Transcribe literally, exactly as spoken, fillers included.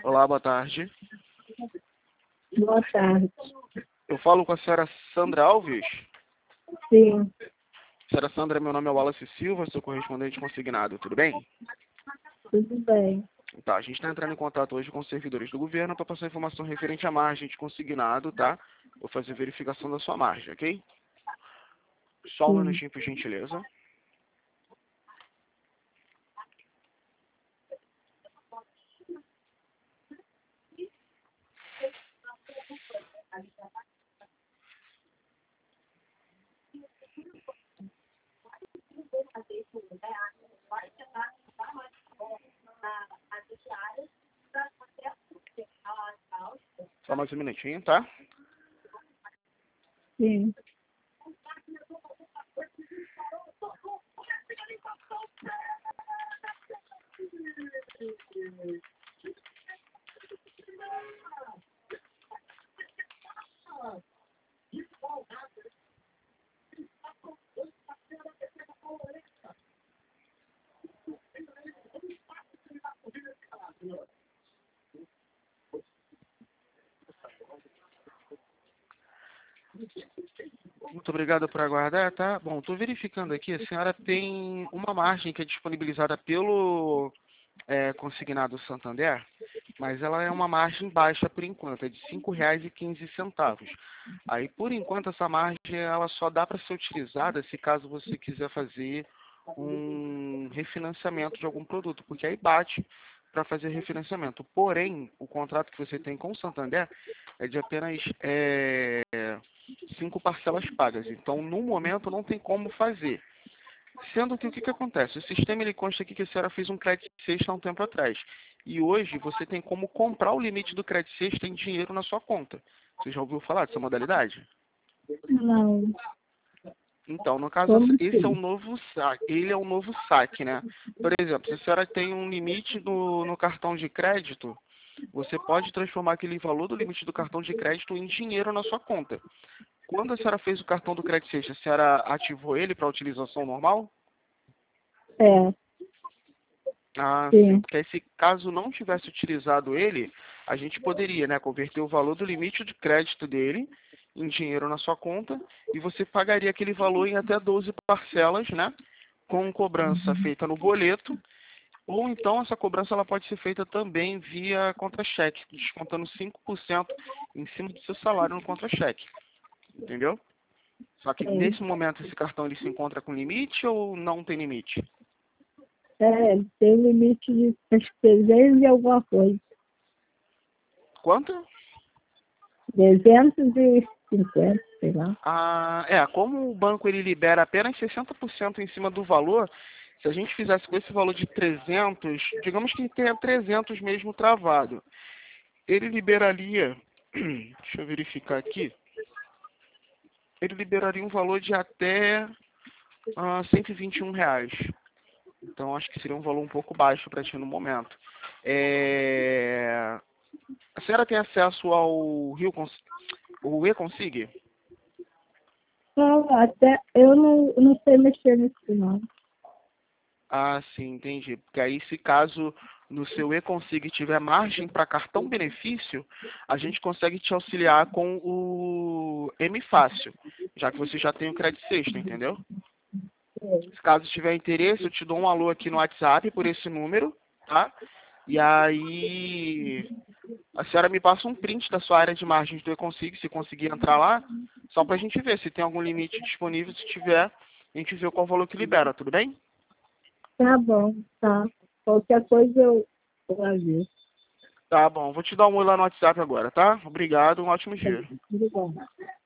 Olá, boa tarde. Boa tarde. Eu falo com a senhora Sandra Alves. Sim, Senhora Sandra, meu nome é Wallace Silva, sou correspondente consignado, tudo bem? tudo bem. Tá, a gente está entrando em contato hoje com os servidores do governo para passar informação referente à margem de consignado, tá? Vou fazer verificação da sua margem, ok? Só um Sim. minutinho, por gentileza. Só mais um minutinho, tá? Sim. Muito obrigado por aguardar, tá? Bom, estou verificando aqui, a senhora tem uma margem que é disponibilizada pelo é, consignado Santander, mas ela é uma margem baixa por enquanto, é de cinco reais e quinze centavos. Aí, por enquanto, essa margem ela só dá para ser utilizada se caso você quiser fazer um refinanciamento de algum produto, porque aí bate para fazer refinanciamento. Porém, o contrato que você tem com o Santander é de apenas é, cinco parcelas pagas. Então, no momento, não tem como fazer. Sendo que o que, que acontece? O sistema ele consta aqui que a senhora fez um crédito sexta há um tempo atrás. E hoje você tem como comprar o limite do crédito sexta em dinheiro na sua conta. Você já ouviu falar dessa modalidade? Não. Então, no caso, Como esse é o sim? novo saque. Ele é o novo saque, né? Por exemplo, se a senhora tem um limite no, no cartão de crédito, você pode transformar aquele valor do limite do cartão de crédito em dinheiro na sua conta. Quando a senhora fez o cartão do crédito sexta, a senhora ativou ele para utilização normal? É, Ah, sim, sim. porque aí, se caso não tivesse utilizado ele, a gente poderia, né, converter o valor do limite de crédito dele em dinheiro na sua conta e você pagaria aquele valor em até doze parcelas, né, com cobrança feita no boleto, ou então essa cobrança ela pode ser feita também via contra-cheque, descontando cinco por cento em cima do seu salário no contra-cheque, entendeu? Só que É, nesse momento esse cartão ele se encontra com limite ou não tem limite? é, tem limite de acho que trezentos e alguma coisa. Quanto? trezentos e cinquenta, sei lá. Ah, é, como o banco ele libera apenas sessenta por cento em cima do valor, se a gente fizesse com esse valor de trezentos, digamos que tenha trezentos mesmo travado, ele liberaria, deixa eu verificar aqui, ele liberaria um valor de até ah, cento e vinte e um reais. Então acho que seria um valor um pouco baixo para ti no momento. É... A senhora tem acesso ao Rio Cons... o E-Consig? Não, até eu não, não sei mexer nisso, não. Ah, sim, entendi. Porque aí, se caso no seu E-Consig tiver margem para cartão benefício, a gente consegue te auxiliar com o M Fácil, já que você já tem o crédito sexto, entendeu? Se caso tiver interesse, eu te dou um alô aqui no WhatsApp por esse número, tá? E aí, a senhora me passa um print da sua área de margens do E-Consig, se conseguir entrar lá, só para a gente ver se tem algum limite disponível. Se tiver, a gente vê qual valor que libera, tudo bem? Tá bom, tá. Qualquer coisa eu, eu aviso. Tá bom, vou te dar um oi lá no WhatsApp agora, tá? Obrigado, um ótimo dia. Tudo bom.